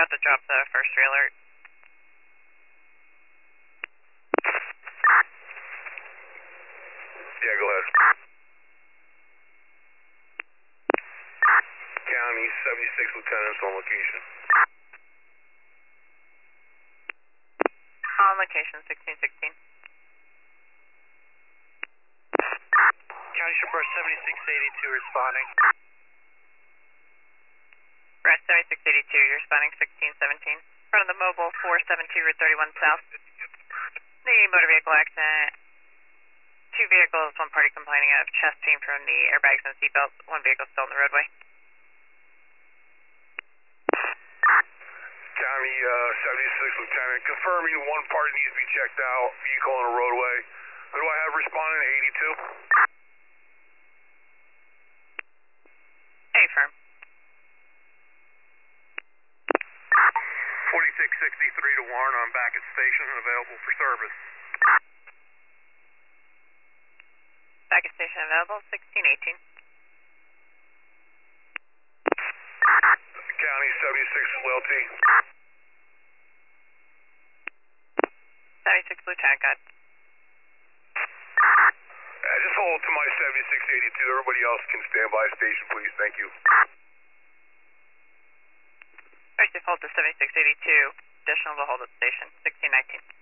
About to drop the first alert. Yeah, go ahead. County 76 lieutenants on location. On location, 1616. County Shipper 7682 responding. Rest 7682, you're responding 1617. In front of the mobile 472 Route 31 South. The motor vehicle accident. 2 vehicles, 1 party complaining of chest pain from the airbags and seatbelts. 1 vehicle still on the roadway. County 76 lieutenant, confirming 1 party needs to be checked out. Vehicle on the roadway. Who do I have responding? 82. Hey, firm. 4663 to Warren. I'm back at station and available for service. Back at station available, 1618. County 76 loyalty. 76 Lieutenant, got. Just hold to my 7682. Everybody else can stand by station, please. Thank you. First, hold to 7682. Additional will hold at station, 1619.